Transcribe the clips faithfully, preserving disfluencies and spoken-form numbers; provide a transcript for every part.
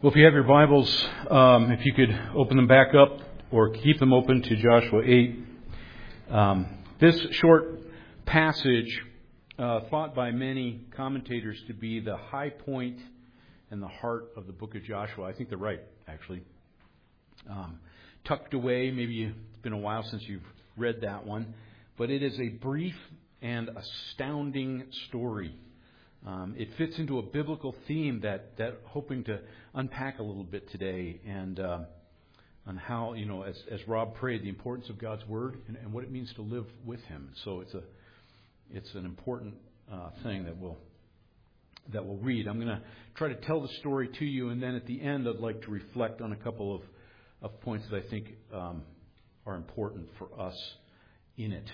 Well, if you have your Bibles, um, if you could open them back up or keep them open to Joshua eight. Um, this short passage, uh, thought by many commentators to be the high point and the heart of the book of Joshua. I think they're right, actually. Um, tucked away, maybe it's been a while since you've read that one, but it is a brief and astounding story. Um, it fits into a biblical theme that that hoping to unpack a little bit today, and uh, on how, you know, as as Rob prayed, the importance of God's Word and, and what it means to live with Him. So it's a it's an important uh, thing that we'll that we'll read. I'm going to try to tell the story to you, and then at the end, I'd like to reflect on a couple of of points that I think um, are important for us in it.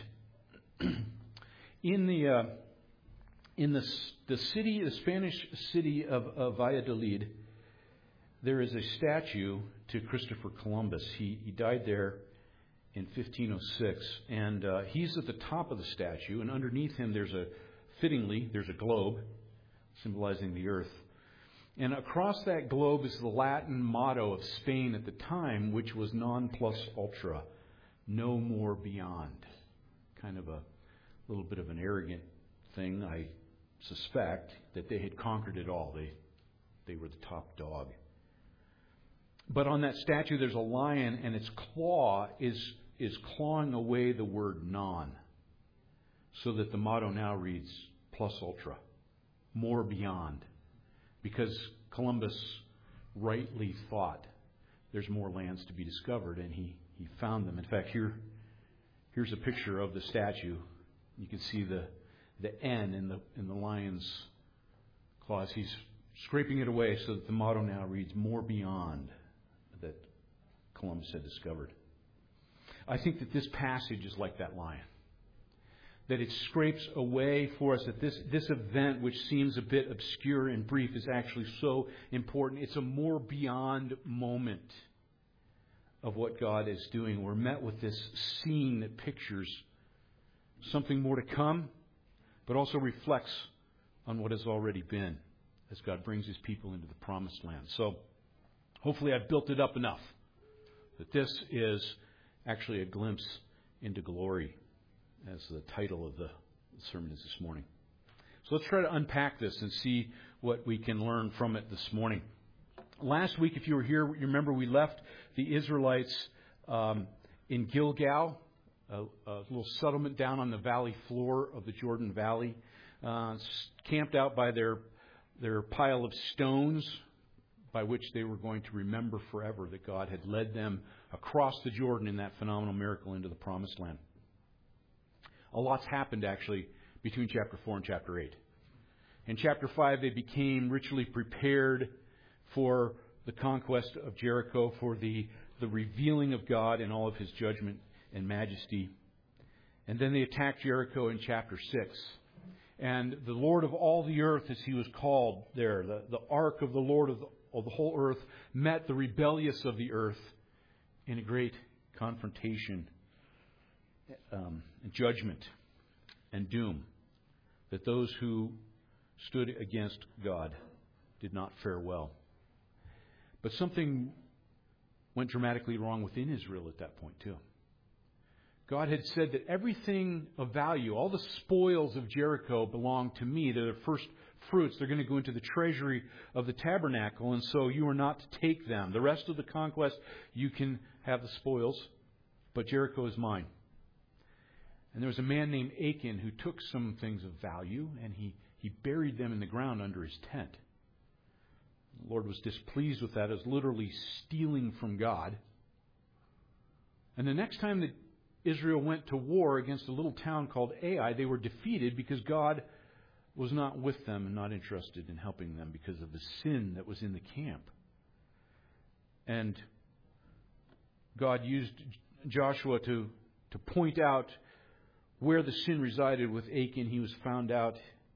in the uh, In the, the city, the Spanish city of, of Valladolid, there is a statue to Christopher Columbus. He, he died there in fifteen oh six, and uh, he's at the top of the statue, and underneath him there's a, fittingly, there's a globe symbolizing the earth. And across that globe is the Latin motto of Spain at the time, which was non plus ultra, no more beyond. Kind of a little bit of an arrogant thing, I suspect, that they had conquered it all. They they were the top dog. But on that statue there's a lion, and its claw is is clawing away the word non, so that the motto now reads plus ultra, more beyond, because Columbus rightly thought there's more lands to be discovered, and he, he found them. In fact, here here's a picture of the statue. You can see the the N in the in the lion's claws. He's scraping it away so that the motto now reads more beyond, that Columbus had discovered. I think that this passage is like that lion. That it scrapes away for us, that this, this event, which seems a bit obscure and brief, is actually so important. It's a more beyond moment of what God is doing. We're met with this scene that pictures something more to come, but also reflects on what has already been as God brings His people into the promised land. So hopefully I've built it up enough that this is actually a glimpse into glory, as the title of the sermon is this morning. So let's try to unpack this and see what we can learn from it this morning. Last week, if you were here, you remember we left the Israelites um, in Gilgal, A, a little settlement down on the valley floor of the Jordan Valley, uh, camped out by their their pile of stones, by which they were going to remember forever that God had led them across the Jordan in that phenomenal miracle into the Promised Land. A lot's happened, actually, between chapter four and chapter eight. In chapter five, they became ritually prepared for the conquest of Jericho, for the, the revealing of God in all of His judgment and majesty. And then they attacked Jericho in chapter six. And the Lord of all the earth, as He was called there, the, the ark of the Lord of the, of the whole earth, met the rebellious of the earth in a great confrontation, um, judgment, and doom. That those who stood against God did not fare well. But something went dramatically wrong within Israel at that point too. God had said that everything of value, all the spoils of Jericho belong to me. They're the first fruits. They're going to go into the treasury of the tabernacle, and so you are not to take them. The rest of the conquest, you can have the spoils, but Jericho is mine. And there was a man named Achan who took some things of value, and he, he buried them in the ground under his tent. The Lord was displeased with that as literally stealing from God. And the next time that Israel went to war against a little town called Ai, they were defeated because God was not with them and not interested in helping them because of the sin that was in the camp. And God used Joshua to, to point out where the sin resided with Achan. He was found out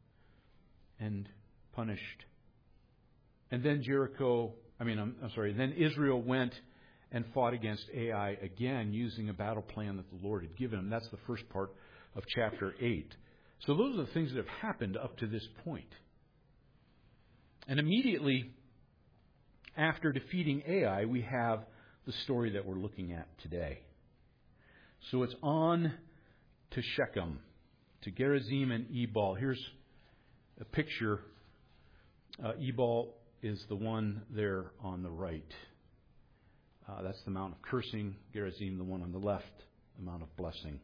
and punished. And then Jericho, I mean, I'm, I'm sorry, then Israel went and fought against Ai again using a battle plan that the Lord had given him. That's the first part of chapter eight. So those are the things that have happened up to this point. And immediately after defeating Ai, we have the story that we're looking at today. So it's on to Shechem, to Gerizim and Ebal. Here's a picture. Uh, Ebal is the one there on the right. Uh, that's the Mount of Cursing. Gerizim, the one on the left, the Mount of Blessing.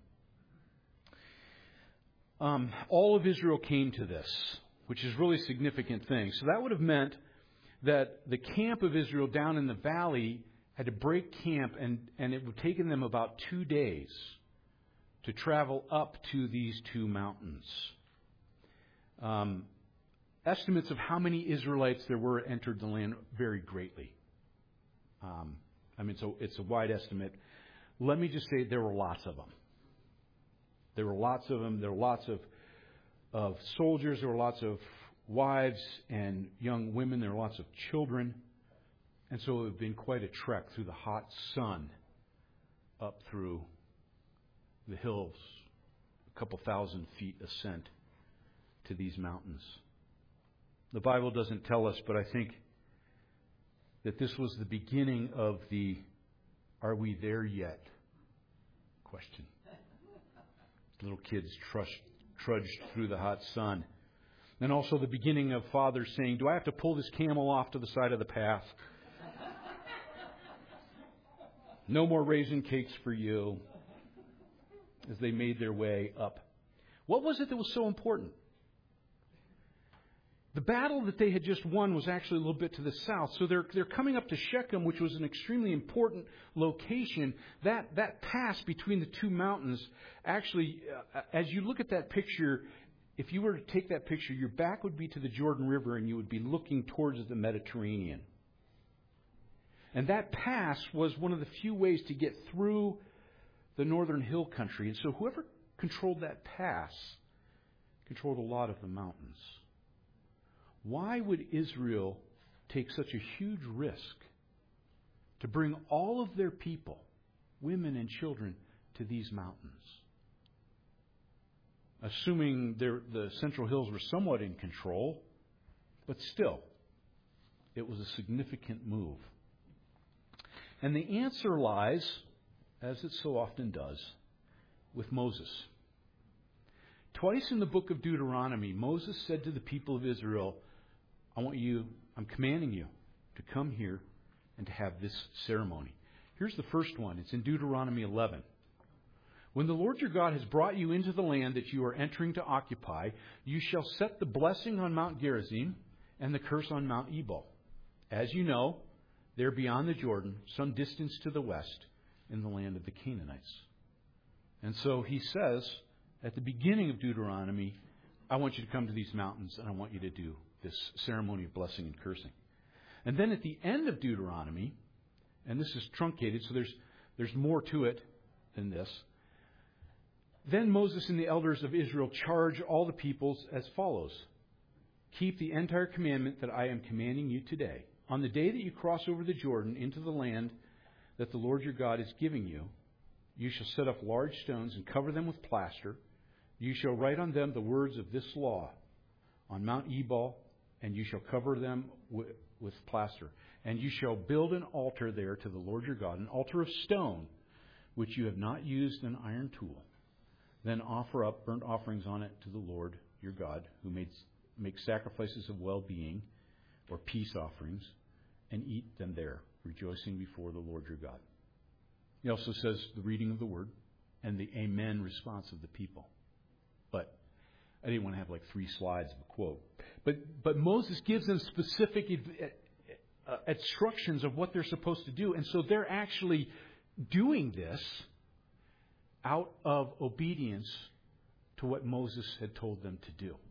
Um, all of Israel came to this, which is really a significant thing. So that would have meant that the camp of Israel down in the valley had to break camp, and, and it would have taken them about two days to travel up to these two mountains. Um, estimates of how many Israelites there were entered the land vary greatly. Um, I mean, so it's a wide estimate. Let me just say there were lots of them. There were lots of them. There were lots of, of soldiers. There were lots of wives and young women. There were lots of children. And so it would have been quite a trek through the hot sun up through the hills, a couple thousand feet ascent to these mountains. The Bible doesn't tell us, but I think that this was the beginning of the "Are we there yet?" question. Little kids trudged, trudged through the hot sun. And also the beginning of fathers saying, "Do I have to pull this camel off to the side of the path? No more raisin cakes for you," as they made their way up. What was it that was so important? The battle that they had just won was actually a little bit to the south. So they're they're coming up to Shechem, which was an extremely important location. That that pass between the two mountains, actually, uh, as you look at that picture, if you were to take that picture, your back would be to the Jordan River and you would be looking towards the Mediterranean. And that pass was one of the few ways to get through the northern hill country. And so whoever controlled that pass controlled a lot of the mountains. Why would Israel take such a huge risk to bring all of their people, women and children, to these mountains? Assuming the Central Hills were somewhat in control, but still, it was a significant move. And the answer lies, as it so often does, with Moses. Twice in the book of Deuteronomy, Moses said to the people of Israel, I want you, I'm commanding you to come here and to have this ceremony. Here's the first one. It's in Deuteronomy eleven. When the Lord your God has brought you into the land that you are entering to occupy, you shall set the blessing on Mount Gerizim and the curse on Mount Ebal. As you know, they're beyond the Jordan, some distance to the west, in the land of the Canaanites. And so he says, at the beginning of Deuteronomy, I want you to come to these mountains and I want you to do this ceremony of blessing and cursing. And then at the end of Deuteronomy, and this is truncated, so there's there's more to it than this. Then Moses and the elders of Israel charge all the peoples as follows. Keep the entire commandment that I am commanding you today. On the day that you cross over the Jordan into the land that the Lord your God is giving you, you shall set up large stones and cover them with plaster. You shall write on them the words of this law on Mount Ebal, and you shall cover them with, with plaster. And you shall build an altar there to the Lord your God, an altar of stone, which you have not used an iron tool. Then offer up burnt offerings on it to the Lord your God, who made, makes sacrifices of well-being or peace offerings, and eat them there, rejoicing before the Lord your God. He also says the reading of the word and the amen response of the people. But I didn't want to have like three slides of a quote. But but Moses gives them specific uh, instructions of what they're supposed to do. And so they're actually doing this out of obedience to what Moses had told them to do.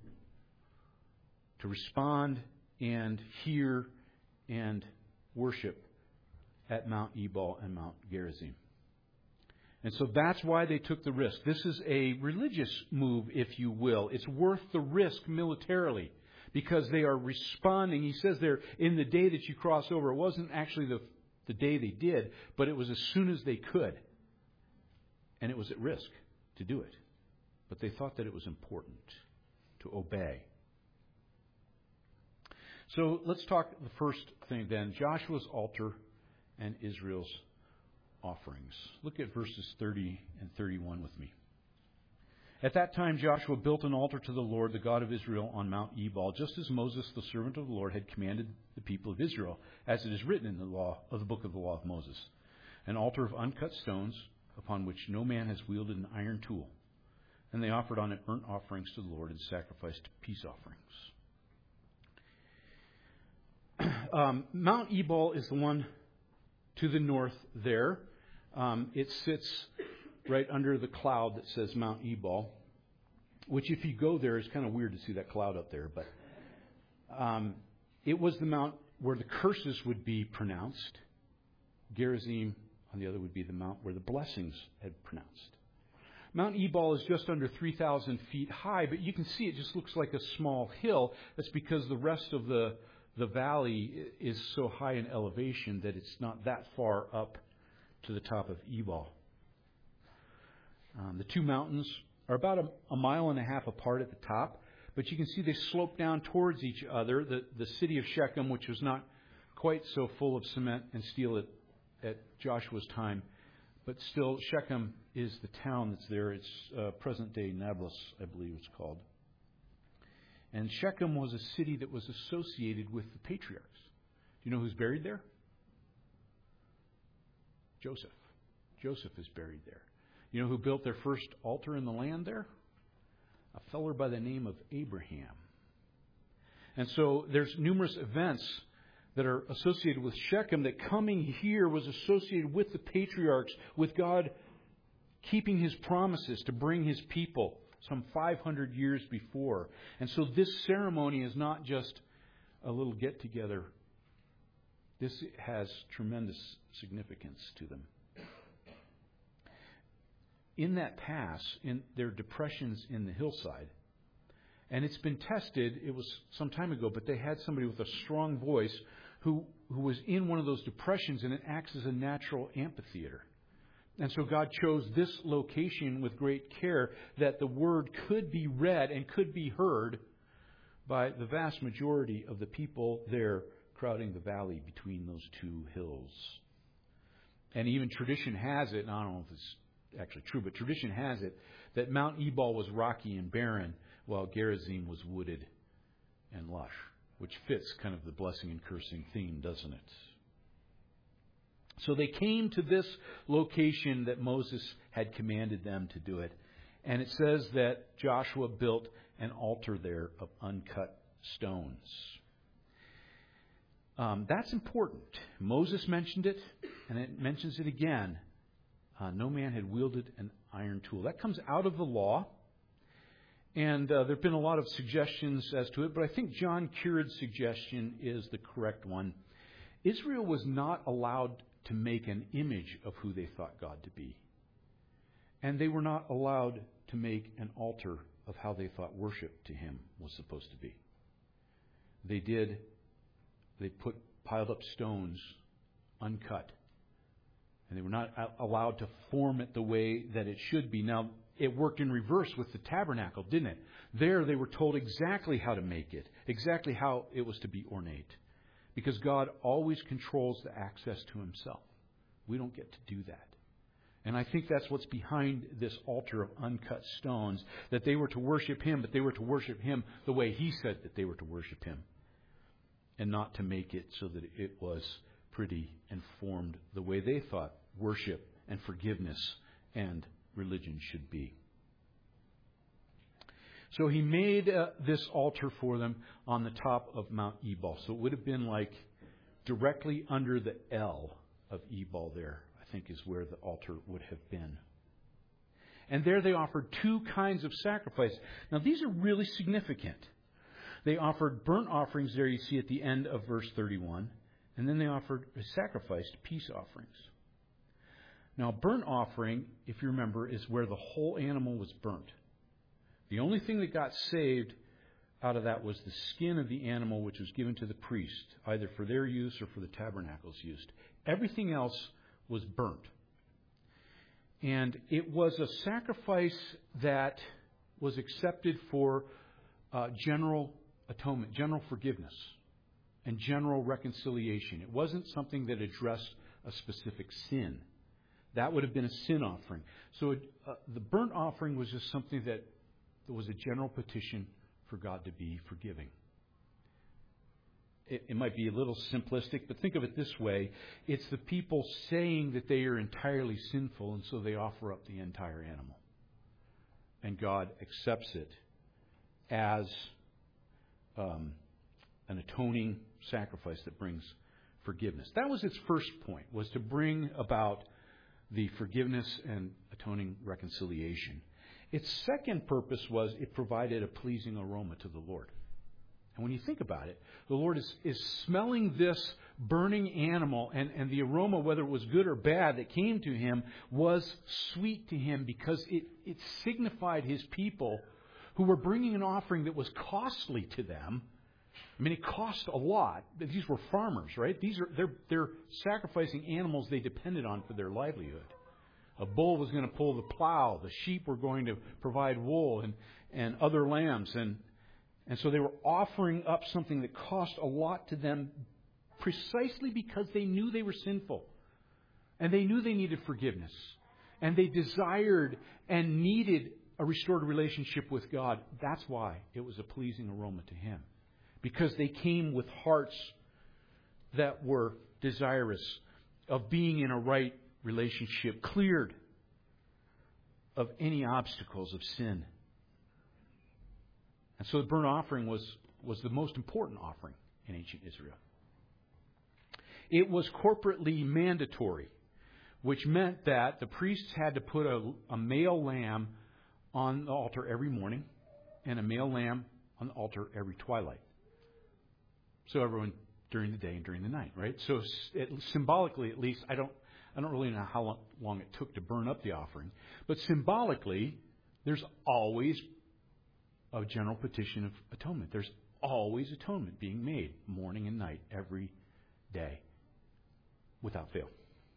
To respond and hear and worship at Mount Ebal and Mount Gerizim. And so that's why they took the risk. This is a religious move, if you will. It's worth the risk militarily because they are responding. He says there, in the day that you cross over, it wasn't actually the, the day they did, but it was as soon as they could. And it was at risk to do it. But they thought that it was important to obey. So let's talk the first thing then, Joshua's altar and Israel's offerings. Look at verses thirty and thirty-one with me. At that time, Joshua built an altar to the Lord, the God of Israel, on Mount Ebal, just as Moses, the servant of the Lord, had commanded the people of Israel, as it is written in the law of the book of the law of Moses. An altar of uncut stones, upon which no man has wielded an iron tool. And they offered on it burnt offerings to the Lord and sacrificed peace offerings. um, Mount Ebal is the one to the north there. Um, it sits right under the cloud that says Mount Ebal, which if you go there, it's kind of weird to see that cloud up there. But um, it was the mount where the curses would be pronounced. Gerizim, on the other, would be the mount where the blessings had pronounced. Mount Ebal is just under three thousand feet high, but you can see it just looks like a small hill. That's because the rest of the, the valley is so high in elevation that it's not that far up to the top of Ebal. Um, the two mountains are about a, a mile and a half apart at the top, but you can see they slope down towards each other. The, the city of Shechem, which was not quite so full of cement and steel at, at Joshua's time, but still Shechem is the town that's there. It's uh, present-day Nablus, I believe it's called. And Shechem was a city that was associated with the patriarchs. Do you know who's buried there? Joseph. Joseph is buried there. You know who built their first altar in the land there? A feller by the name of Abraham. And so there's numerous events that are associated with Shechem, that coming here was associated with the patriarchs, with God keeping His promises to bring His people some five hundred years before. And so this ceremony is not just a little get-together. This has tremendous significance to them. In that pass, in there are depressions in the hillside. And it's been tested, it was some time ago, but they had somebody with a strong voice who, who was in one of those depressions, and it acts as a natural amphitheater. And so God chose this location with great care, that the word could be read and could be heard by the vast majority of the people there crowding the valley between those two hills. And even tradition has it, and I don't know if it's actually true, but tradition has it that Mount Ebal was rocky and barren, while Gerizim was wooded and lush, which fits kind of the blessing and cursing theme, doesn't it? So they came to this location that Moses had commanded them to do it. And it says that Joshua built an altar there of uncut stones. Um, that's important. Moses mentioned it, and it mentions it again. Uh, no man had wielded an iron tool. That comes out of the law. And uh, there have been a lot of suggestions as to it, but I think John Cured's suggestion is the correct one. Israel was not allowed to make an image of who they thought God to be. And they were not allowed to make an altar of how they thought worship to Him was supposed to be. They did, they put piled up stones uncut. And they were not allowed to form it the way that it should be. Now, it worked in reverse with the tabernacle, didn't it? There they were told exactly how to make it, exactly how it was to be ornate. Because God always controls the access to Himself. We don't get to do that. And I think that's what's behind this altar of uncut stones, that they were to worship Him, but they were to worship Him the way He said that they were to worship Him. And not to make it so that it was pretty and formed the way they thought worship and forgiveness and religion should be. So he made uh, this altar for them on the top of Mount Ebal. So it would have been like directly under the L of Ebal there, I think is where the altar would have been. And there they offered two kinds of sacrifice. Now these are really significant. They offered burnt offerings there, you see at the end of verse thirty-one. And then they offered sacrificed peace offerings. Now, burnt offering, if you remember, is where the whole animal was burnt. The only thing that got saved out of that was the skin of the animal, which was given to the priest, either for their use or for the tabernacle's use. Everything else was burnt. And it was a sacrifice that was accepted for uh, general atonement, general forgiveness. and general reconciliation. It wasn't something that addressed a specific sin. That would have been a sin offering. So it, uh, the burnt offering was just something that, that was a general petition for God to be forgiving. It, it might be a little simplistic, but think of it this way. It's the people saying that they are entirely sinful, and so they offer up the entire animal. And God accepts it as um, an atoning sacrifice that brings forgiveness. That was its first point, was to bring about the forgiveness and atoning reconciliation. Its second purpose was it provided a pleasing aroma to the Lord. And when you think about it, the Lord is, is smelling this burning animal, and, and the aroma, whether it was good or bad, that came to him was sweet to him because it, it signified his people who were bringing an offering that was costly to them. I mean, it cost a lot. These were farmers, right? These are they're they're sacrificing animals they depended on for their livelihood. A bull was going to pull the plow. The sheep were going to provide wool and, and other lambs. And, and so they were offering up something that cost a lot to them precisely because they knew they were sinful. And they knew they needed forgiveness. And they desired and needed a restored relationship with God. That's why it was a pleasing aroma to him. Because they came with hearts that were desirous of being in a right relationship, cleared of any obstacles of sin. And so the burnt offering was, was the most important offering in ancient Israel. It was corporately mandatory, which meant that the priests had to put a, a male lamb on the altar every morning and a male lamb on the altar every twilight. So everyone during the day and during the night, right? So it, symbolically, at least, I don't, I don't really know how long, long it took to burn up the offering, but symbolically, there's always a general petition of atonement. There's always atonement being made morning and night, every day, without fail.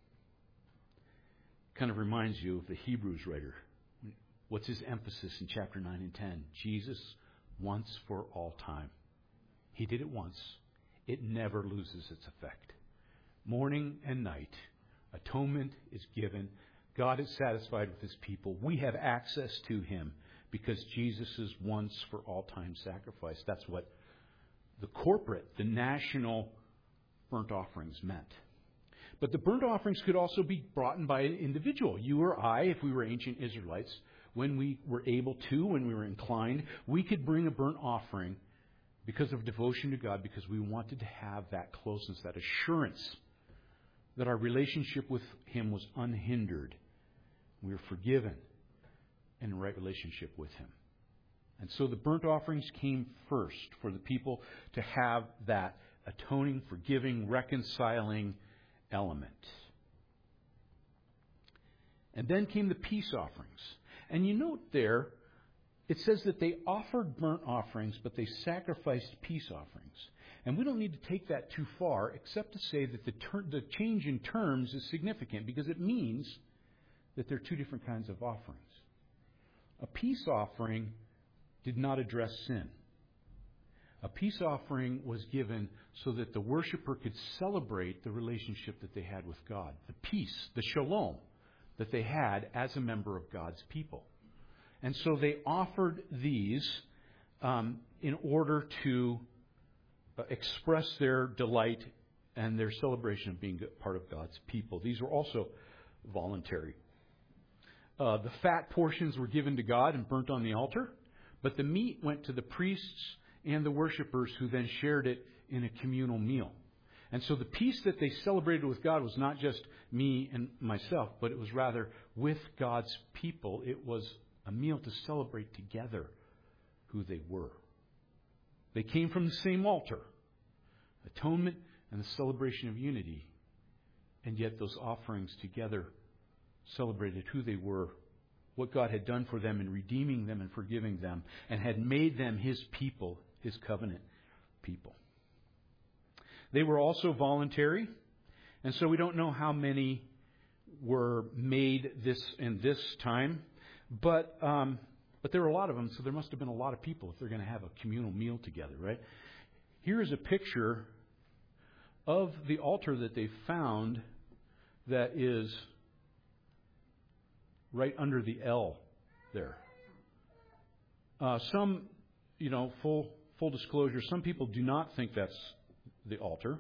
Kind of reminds you of the Hebrews writer. What's his emphasis in chapter nine and ten? Jesus once for all time. He did it once. It never loses its effect. Morning and night, atonement is given. God is satisfied with his people. We have access to him because Jesus is once for all time sacrifice. That's what the corporate, the national burnt offerings meant. But the burnt offerings could also be brought in by an individual. You or I, if we were ancient Israelites, when we were able to, when we were inclined, we could bring a burnt offering because of devotion to God, because we wanted to have that closeness, that assurance that our relationship with him was unhindered. We were forgiven and in right relationship with him. And so the burnt offerings came first for the people to have that atoning, forgiving, reconciling element. And then came the peace offerings. And you note there, it says that they offered burnt offerings, but they sacrificed peace offerings. And we don't need to take that too far, except to say that the, ter- the change in terms is significant, because it means that there are two different kinds of offerings. A peace offering did not address sin. A peace offering was given so that the worshiper could celebrate the relationship that they had with God, the peace, the shalom that they had as a member of God's people. And so they offered these um, in order to uh, express their delight and their celebration of being part of God's people. These were also voluntary. Uh, the fat portions were given to God and burnt on the altar, but the meat went to the priests and the worshipers, who then shared it in a communal meal. And so the peace that they celebrated with God was not just me and myself, but it was rather with God's people. It was a meal to celebrate together who they were. They came from the same altar, atonement and the celebration of unity. And yet those offerings together celebrated who they were, what God had done for them in redeeming them and forgiving them, and had made them his people, his covenant people. They were also voluntary, and so we don't know how many were made this in this time, but um, but there were a lot of them, so there must have been a lot of people if they're going to have a communal meal together, right? Here is a picture of the altar that they found that is right under the L there. Uh, some, you know, full full disclosure, some people do not think that's the altar.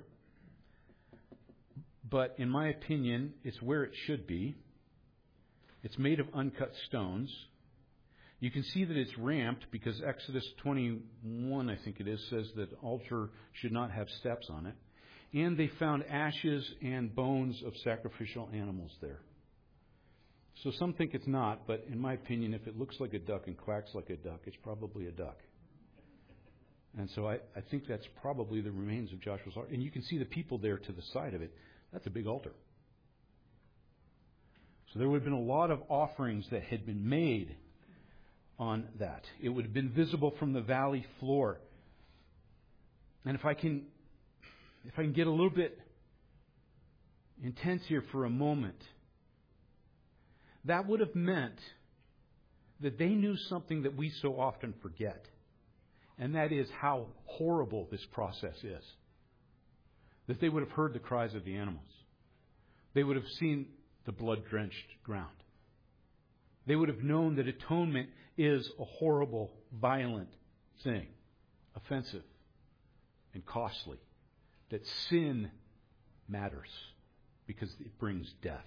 But in my opinion, it's where it should be. It's made of uncut stones. You can see that it's ramped because Exodus twenty-one, I think it is, says that the altar should not have steps on it. And they found ashes and bones of sacrificial animals there. So some think it's not, but in my opinion, if it looks like a duck and quacks like a duck, it's probably a duck. And so I, I think that's probably the remains of Joshua's altar. And you can see the people there to the side of it. That's a big altar. So there would have been a lot of offerings that had been made on that. It would have been visible from the valley floor. And if I can, if I can get a little bit intense here for a moment, that would have meant that they knew something that we so often forget. And that is how horrible this process is. That they would have heard the cries of the animals. They would have seen the blood-drenched ground. They would have known that atonement is a horrible, violent thing, offensive and costly. That sin matters because it brings death.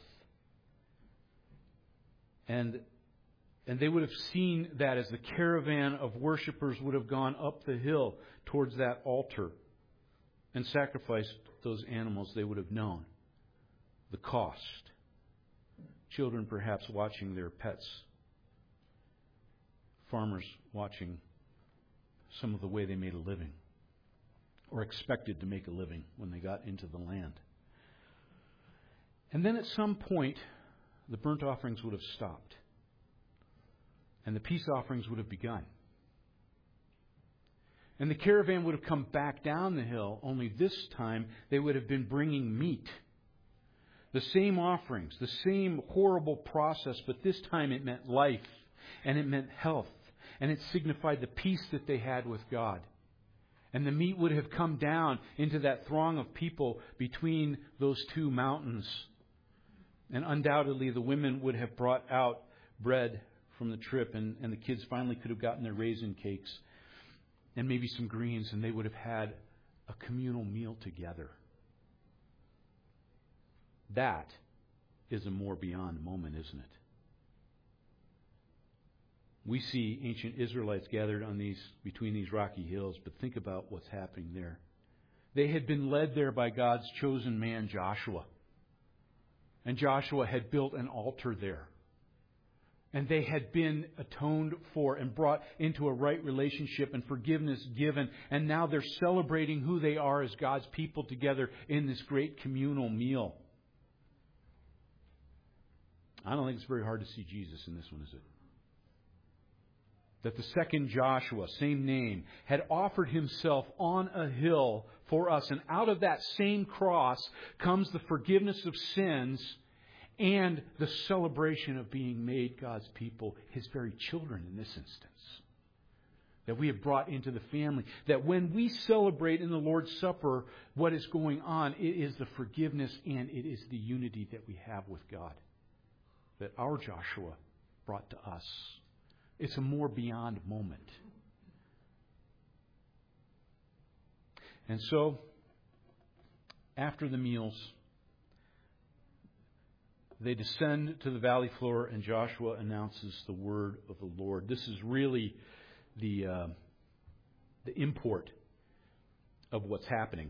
And And they would have seen that as the caravan of worshipers would have gone up the hill towards that altar and sacrificed those animals. They would have known the cost. Children perhaps watching their pets. Farmers watching some of the way they made a living or expected to make a living when they got into the land. And then at some point, the burnt offerings would have stopped. And the peace offerings would have begun. And the caravan would have come back down the hill, only this time they would have been bringing meat. The same offerings, the same horrible process, but this time it meant life and it meant health. And it signified the peace that they had with God. And the meat would have come down into that throng of people between those two mountains. And undoubtedly the women would have brought out bread from the trip, and, and the kids finally could have gotten their raisin cakes and maybe some greens, and they would have had a communal meal together. That is a more beyond moment, isn't it? We see ancient Israelites gathered on these between these rocky hills, but think about what's happening there. They had been led there by God's chosen man, Joshua. And Joshua had built an altar there. And they had been atoned for and brought into a right relationship and forgiveness given. And now they're celebrating who they are as God's people together in this great communal meal. I don't think it's very hard to see Jesus in this one, is it? That the second Joshua, same name, had offered himself on a hill for us. And out of that same cross comes the forgiveness of sins and the celebration of being made God's people, His very children in this instance. That we have brought into the family. That when we celebrate in the Lord's Supper what is going on, it is the forgiveness and it is the unity that we have with God. That our Joshua brought to us. It's a more beyond moment. And so, after the meals, they descend to the valley floor and Joshua announces the word of the Lord. This is really the, uh, the import of what's happening.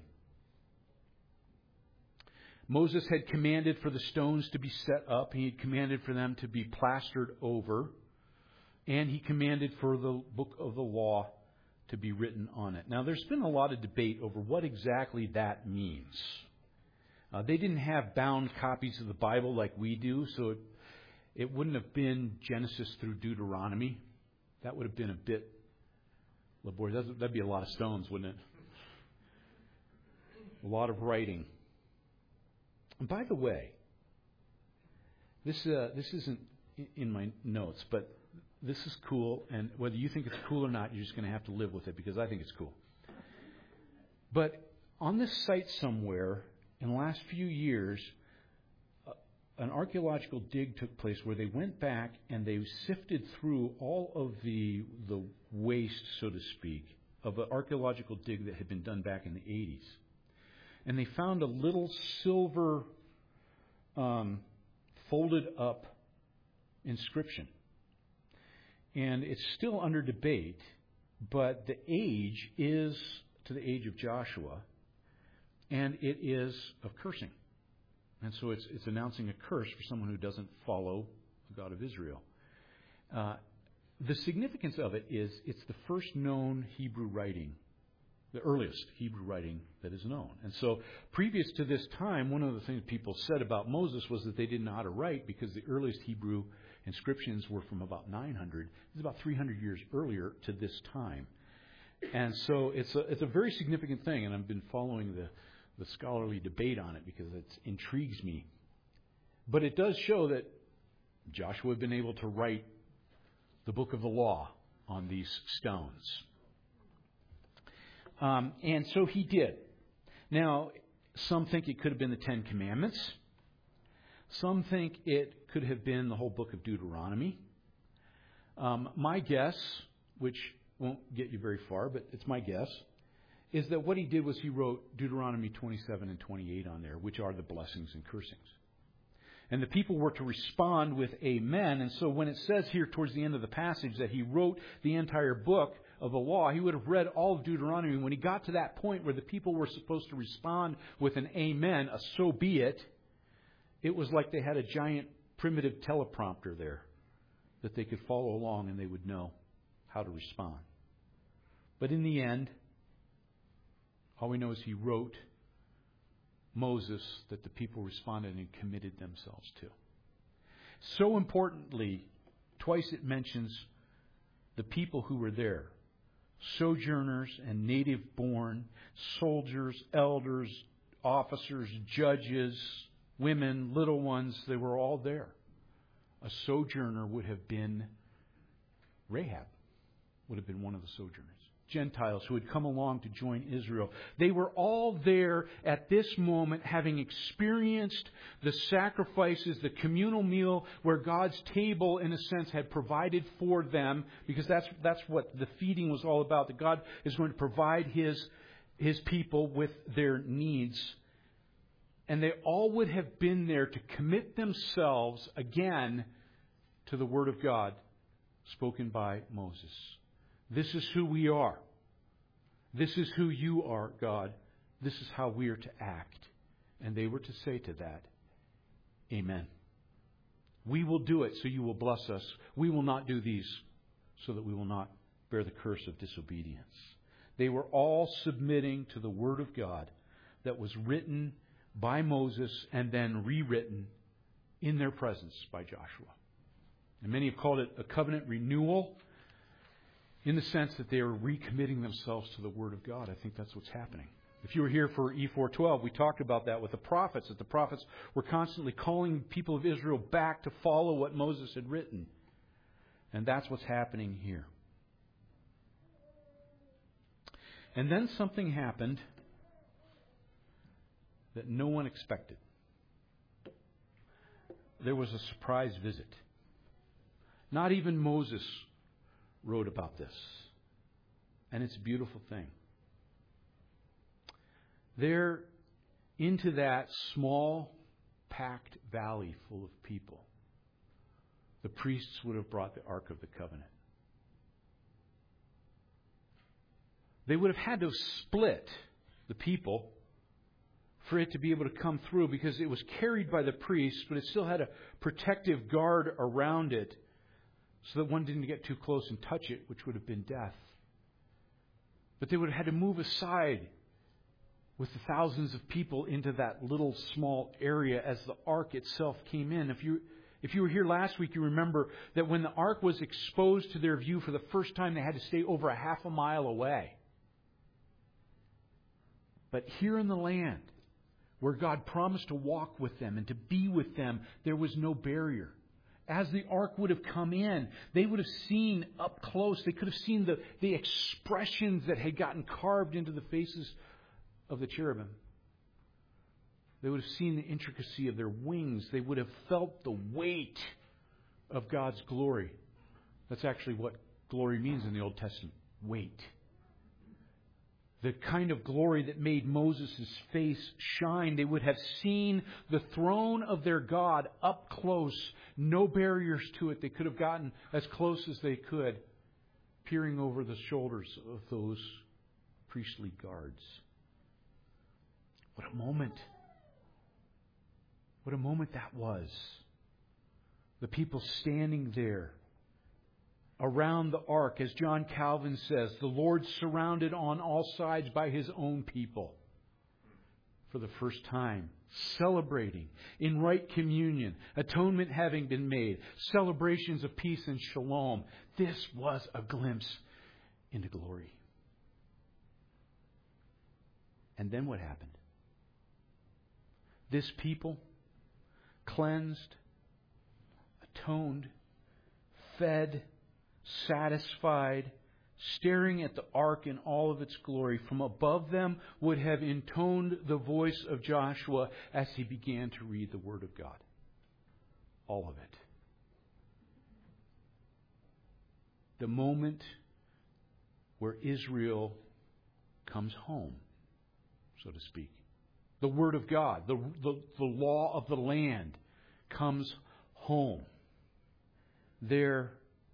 Moses had commanded for the stones to be set up. He had commanded for them to be plastered over. And he commanded for the book of the law to be written on it. Now, there's been a lot of debate over what exactly that means. Uh, they didn't have bound copies of the Bible like we do, so it, it wouldn't have been Genesis through Deuteronomy. That would have been a bit laborious. That'd be a lot of stones, wouldn't it? A lot of writing. And by the way, this uh, this isn't in my notes, but this is cool, and whether you think it's cool or not, you're just going to have to live with it because I think it's cool. But on this site somewhere, in the last few years, uh, an archaeological dig took place where they went back and they sifted through all of the the waste, so to speak, of an archaeological dig that had been done back in the eighties. And they found a little silver um, folded up inscription. And it's still under debate, but the age is to the age of Joshua, and it is of cursing. And so it's it's announcing a curse for someone who doesn't follow the God of Israel. Uh, the significance of it is it's the first known Hebrew writing, the earliest Hebrew writing that is known. And so previous to this time, one of the things people said about Moses was that they didn't know how to write because the earliest Hebrew inscriptions were from about nine hundred. It's about three hundred years earlier to this time. And so it's a, it's a very significant thing, and I've been following the, the scholarly debate on it because it intrigues me. But it does show that Joshua had been able to write the book of the law on these stones. Um, and so he did. Now, some think it could have been the Ten Commandments. Some think it could have been the whole book of Deuteronomy. Um, my guess, which won't get you very far, but it's my guess, is that what he did was he wrote Deuteronomy twenty-seven and twenty-eight on there, which are the blessings and cursings. And the people were to respond with amen. And so when it says here towards the end of the passage that he wrote the entire book of the law, he would have read all of Deuteronomy. And when he got to that point where the people were supposed to respond with an amen, a so be it, it was like they had a giant primitive teleprompter there that they could follow along and they would know how to respond. But in the end, all we know is he wrote Moses that the people responded and committed themselves to. So importantly, twice it mentions the people who were there. Sojourners and native-born, soldiers, elders, officers, judges, women, little ones, they were all there. A sojourner would have been Rahab, would have been one of the sojourners. Gentiles who had come along to join Israel. They were all there at this moment, having experienced the sacrifices, the communal meal where God's table, in a sense, had provided for them, because that's that's what the feeding was all about, that God is going to provide His, His people with their needs. And they all would have been there to commit themselves again to the Word of God spoken by Moses. This is who we are. This is who you are, God. This is how we are to act. And they were to say to that, Amen. We will do it so you will bless us. We will not do these so that we will not bear the curse of disobedience. They were all submitting to the Word of God that was written by Moses and then rewritten in their presence by Joshua. And many have called it a covenant renewal, in the sense that they are recommitting themselves to the Word of God. I think that's what's happening. If you were here for E four twelve, we talked about that with the prophets, that the prophets were constantly calling people of Israel back to follow what Moses had written. And that's what's happening here. And then something happened that no one expected. There was a surprise visit. Not even Moses wrote about this. And it's a beautiful thing. There, into that small, packed valley full of people, the priests would have brought the Ark of the Covenant. They would have had to split the people for it to be able to come through, because it was carried by the priests, but it still had a protective guard around it, so that one didn't get too close and touch it, which would have been death. But they would have had to move aside with the thousands of people into that little small area as the ark itself came in. If you if you were here last week, you remember that when the ark was exposed to their view for the first time, they had to stay over a half a mile away. But here in the land, where God promised to walk with them and to be with them, there was no barrier. As the ark would have come in, they would have seen up close, they could have seen the, the expressions that had gotten carved into the faces of the cherubim. They would have seen the intricacy of their wings. They would have felt the weight of God's glory. That's actually what glory means in the Old Testament. Weight. The kind of glory that made Moses' face shine. They would have seen the throne of their God up close. No barriers to it. They could have gotten as close as they could, peering over the shoulders of those priestly guards. What a moment. What a moment that was. The people standing there around the ark, as John Calvin says, the Lord surrounded on all sides by His own people for the first time, celebrating in right communion, atonement having been made, celebrations of peace and shalom. This was a glimpse into glory. And then what happened? This people, cleansed, atoned, fed, satisfied, staring at the ark in all of its glory, from above them would have intoned the voice of Joshua as he began to read the Word of God. All of it. The moment where Israel comes home, so to speak. The Word of God, the, the, the law of the land comes home. There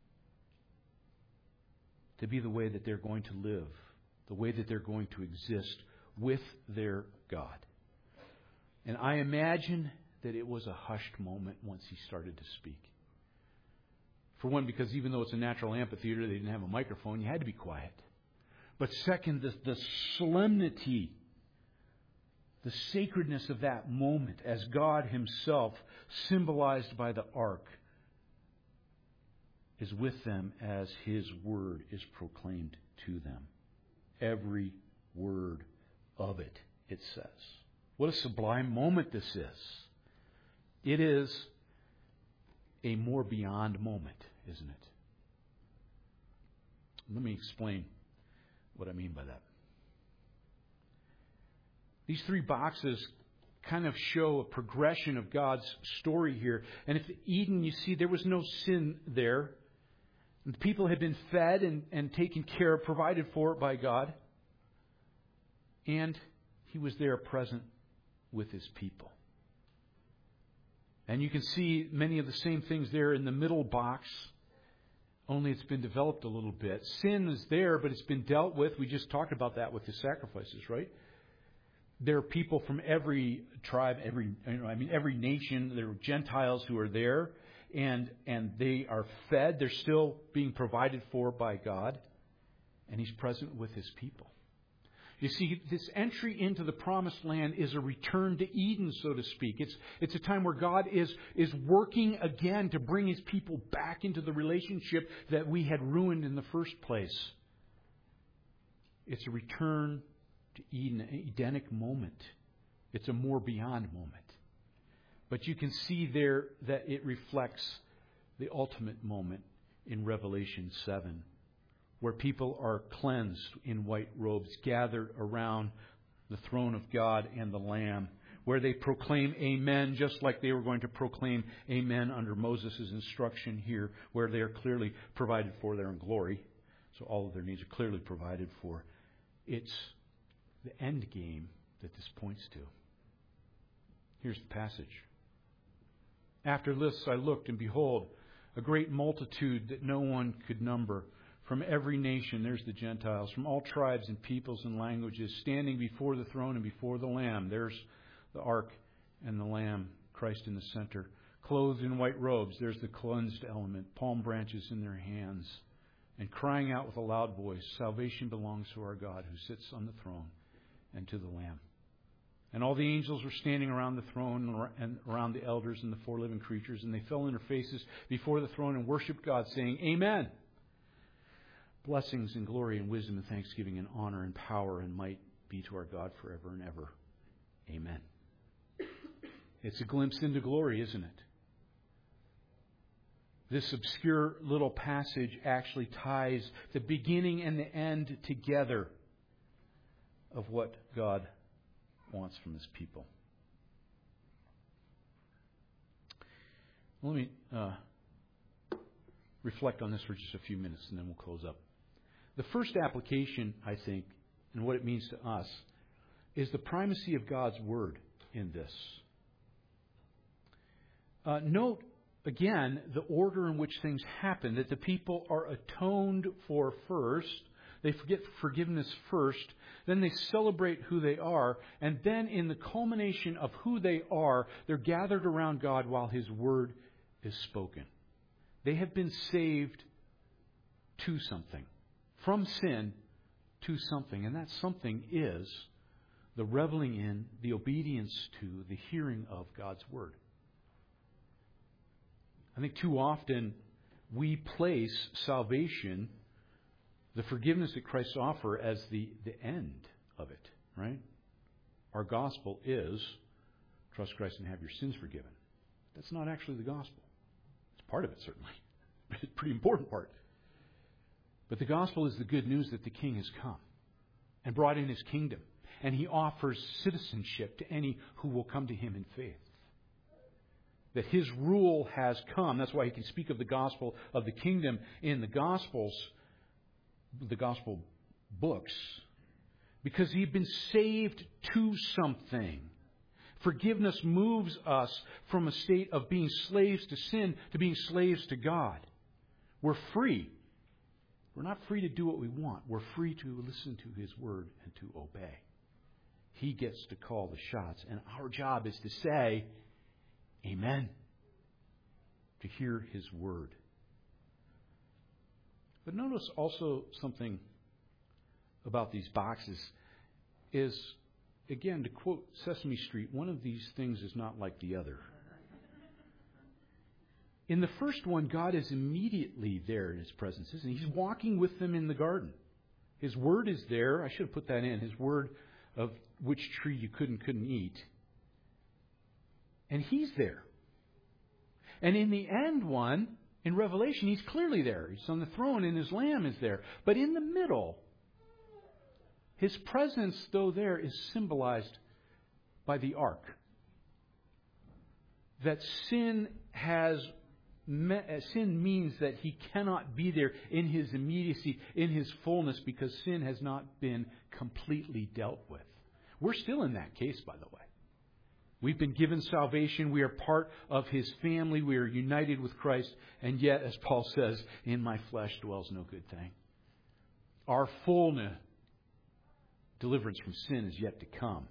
to be the way that they're going to live, the way that they're going to exist with their God. And I imagine that it was a hushed moment once he started to speak. For one, because even though it's a natural amphitheater, they didn't have a microphone, you had to be quiet. But second, the, the solemnity, the sacredness of that moment as God Himself, symbolized by the ark, is with them as His Word is proclaimed to them. Every word of it, it says. What a sublime moment this is. It is a more beyond moment, isn't it? Let me explain what I mean by that. These three boxes kind of show a progression of God's story here. And if Eden, you see, there was no sin there. The people had been fed and, and taken care of, provided for by God. And He was there present with His people. And you can see many of the same things there in the middle box, only it's been developed a little bit. Sin is there, but it's been dealt with. We just talked about that with the sacrifices, right? There are people from every tribe, every you know, I mean every nation. There are Gentiles who are there. And and they are fed. They're still being provided for by God. And He's present with His people. You see, this entry into the promised land is a return to Eden, so to speak. It's it's a time where God is, is working again to bring His people back into the relationship that we had ruined in the first place. It's a return to Eden, an Edenic moment. It's a more beyond moment. But you can see there that it reflects the ultimate moment in Revelation seven, where people are cleansed in white robes, gathered around the throne of God and the Lamb, where they proclaim Amen, just like they were going to proclaim Amen under Moses' instruction here, where they are clearly provided for there in glory. So all of their needs are clearly provided for. It's the end game that this points to. Here's the passage. After this I looked, and behold, a great multitude that no one could number, from every nation, there's the Gentiles, from all tribes and peoples and languages, standing before the throne and before the Lamb. There's the ark and the Lamb, Christ in the center. Clothed in white robes, there's the cleansed element, palm branches in their hands, and crying out with a loud voice, salvation belongs to our God who sits on the throne and to the Lamb. And all the angels were standing around the throne and around the elders and the four living creatures, and they fell on their faces before the throne and worshipped God, saying, Amen. Blessings and glory and wisdom and thanksgiving and honor and power and might be to our God forever and ever. Amen. It's a glimpse into glory, isn't it? This obscure little passage actually ties the beginning and the end together of what God wants from His people. Let me uh, reflect on this for just a few minutes, and then we'll close up. The first application, I think, and what it means to us, is the primacy of God's Word in this. Uh, note, again, the order in which things happen, that the people are atoned for first. They forget forgiveness first. Then they celebrate who they are. And then in the culmination of who they are, they're gathered around God while His Word is spoken. They have been saved to something. From sin to something. And that something is the reveling in, the obedience to, the hearing of God's Word. I think too often we place salvation, the forgiveness that Christ offers, as the, the end of it, right? Our gospel is trust Christ and have your sins forgiven. That's not actually the gospel. It's part of it, certainly. It's a pretty important part. But the gospel is the good news that the King has come and brought in His kingdom. And He offers citizenship to any who will come to Him in faith. That His rule has come. That's why He can speak of the gospel of the kingdom in the Gospels, the gospel books. Because He's been saved to something. Forgiveness moves us from a state of being slaves to sin to being slaves to God. We're free. We're not free to do what we want. We're free to listen to His Word and to obey. He gets to call the shots. And our job is to say, Amen. To hear His Word. But notice also something about these boxes is, again, to quote Sesame Street, one of these things is not like the other. In the first one, God is immediately there in His presence, isn't He? He's walking with them in the garden. His Word is there. I should have put that in. His Word of which tree you could and couldn't eat. And He's there. And in the end one, in Revelation, He's clearly there. He's on the throne and His Lamb is there. But in the middle, His presence, though there, is symbolized by the ark. That sin has sin means that He cannot be there in His immediacy, in His fullness, because sin has not been completely dealt with. We're still in that case, by the way. We've been given salvation. We are part of His family. We are united with Christ. And yet, as Paul says, in my flesh dwells no good thing. Our fullness, deliverance from sin, is yet to come.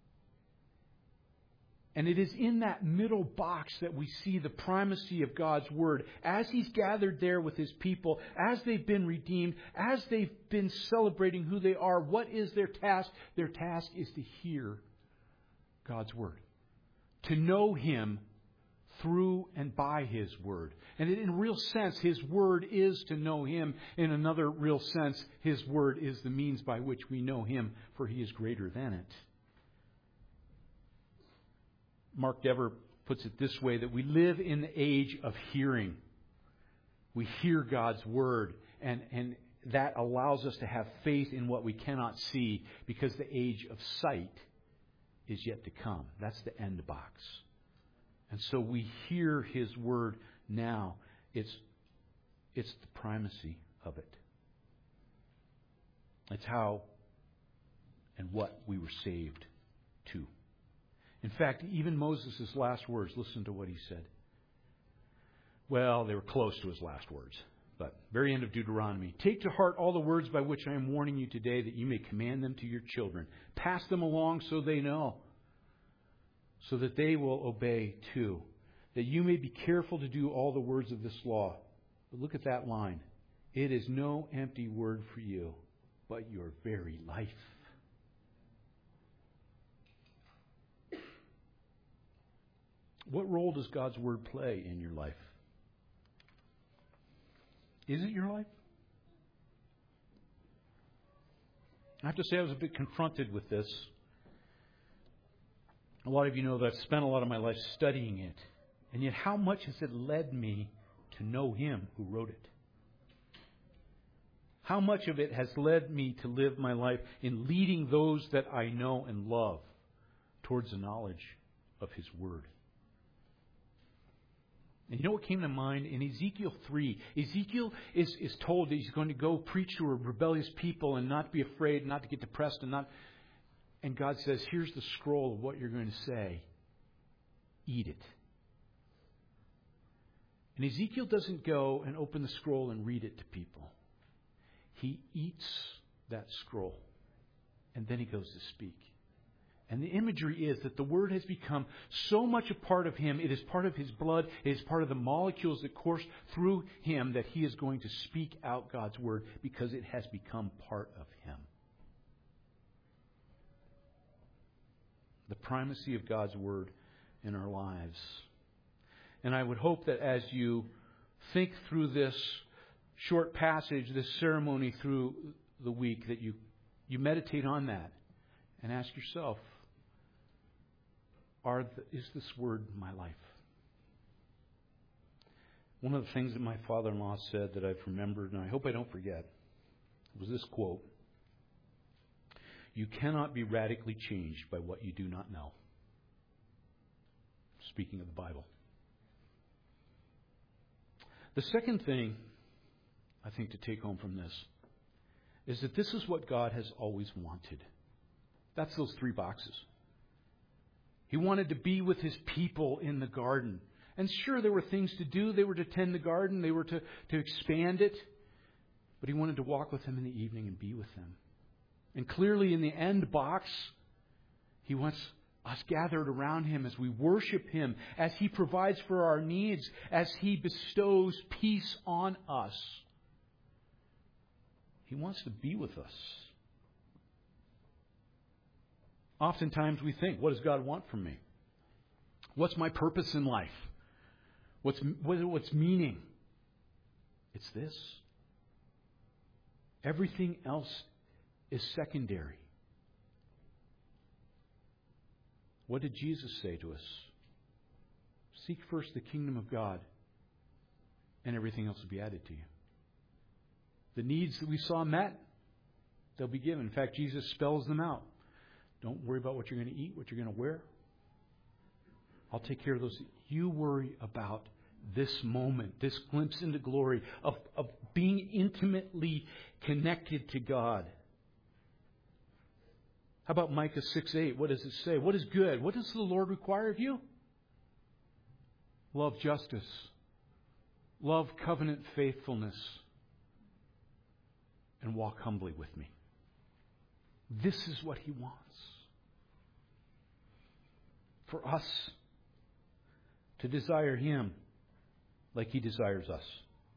And it is in that middle box that we see the primacy of God's Word. As He's gathered there with His people, as they've been redeemed, as they've been celebrating who they are, what is their task? Their task is to hear God's Word. To know Him through and by His Word. And in a real sense, His Word is to know Him. In another real sense, His Word is the means by which we know Him, for He is greater than it. Mark Dever puts it this way, that we live in the age of hearing. We hear God's Word, and, and that allows us to have faith in what we cannot see, because the age of sight is yet to come. That's the end box. And so we hear His Word now. It's, it's the primacy of it. It's how and what we were saved to. In fact, even Moses' last words, listen to what he said. Well, they were close to his last words. But very end of Deuteronomy. Take to heart all the words by which I am warning you today, that you may command them to your children. Pass them along so they know, so that they will obey too. That you may be careful to do all the words of this law. But look at that line. It is no empty word for you, but your very life. What role does God's Word play in your life? Is it your life? I have to say I was a bit confronted with this. A lot of you know that I've spent a lot of my life studying it. And yet how much has it led me to know Him who wrote it? How much of it has led me to live my life in leading those that I know and love towards the knowledge of His Word. And you know what came to mind? In Ezekiel three, Ezekiel is, is told that he's going to go preach to a rebellious people and not be afraid, not to get depressed, and not. And God says, here's the scroll of what you're going to say. Eat it. And Ezekiel doesn't go and open the scroll and read it to people. He eats that scroll. And then he goes to speak. And the imagery is that the Word has become so much a part of Him. It is part of His blood. It is part of the molecules that course through Him that He is going to speak out God's Word because it has become part of Him. The primacy of God's Word in our lives. And I would hope that as you think through this short passage, this ceremony through the week, that you, you meditate on that and ask yourself, Are the, is this Word my life? One of the things that my father-in-law said that I've remembered, and I hope I don't forget, was this quote: "You cannot be radically changed by what you do not know." Speaking of the Bible. The second thing I think to take home from this is that this is what God has always wanted. That's those three boxes. He wanted to be with His people in the garden. And sure, there were things to do. They were to tend the garden. They were to, to expand it. But He wanted to walk with them in the evening and be with them. And clearly in the end box, He wants us gathered around Him as we worship Him, as He provides for our needs, as He bestows peace on us. He wants to be with us. Oftentimes we think, what does God want from me? What's my purpose in life? What's, what's meaning? It's this. Everything else is secondary. What did Jesus say to us? Seek first the kingdom of God, and everything else will be added to you. The needs that we saw met, they'll be given. In fact, Jesus spells them out. Don't worry about what you're going to eat, what you're going to wear. I'll take care of those. You worry about this moment, this glimpse into glory of, of being intimately connected to God. How about Micah six eight? What does it say? What is good? What does the Lord require of you? Love justice. Love covenant faithfulness. And walk humbly with me. This is what He wants. For us to desire Him like He desires us.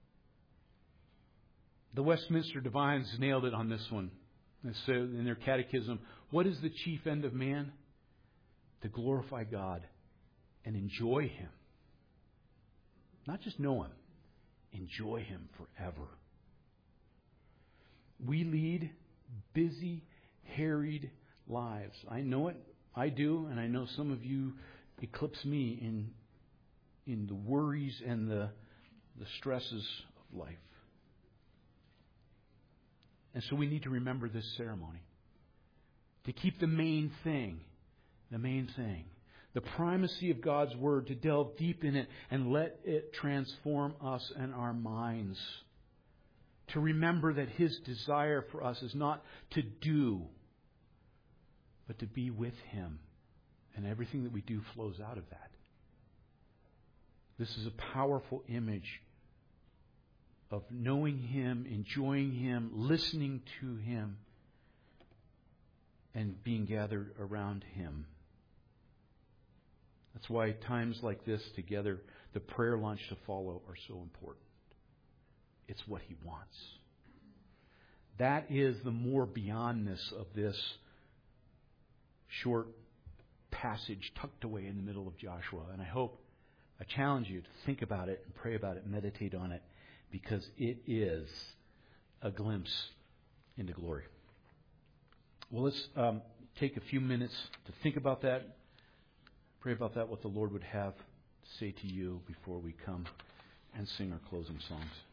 The Westminster Divines nailed it on this one. They say in their catechism, what is the chief end of man? To glorify God and enjoy Him. Not just know Him, enjoy Him forever. We lead busy, harried lives. I know it. I do, and I know some of you eclipse me in in the worries and the the stresses of life. And so we need to remember this ceremony. To keep the main thing, the main thing, the primacy of God's Word, to delve deep in it and let it transform us and our minds. To remember that His desire for us is not to do, but to be with Him. And everything that we do flows out of that. This is a powerful image of knowing Him, enjoying Him, listening to Him, and being gathered around Him. That's why times like this together, the prayer lunch to follow, are so important. It's what He wants. That is the more beyondness of this short passage tucked away in the middle of Joshua. And I hope, I challenge you to think about it and pray about it and meditate on it, because it is a glimpse into glory. Well, let's um, take a few minutes to think about that. Pray about that, what the Lord would have to say to you before we come and sing our closing songs.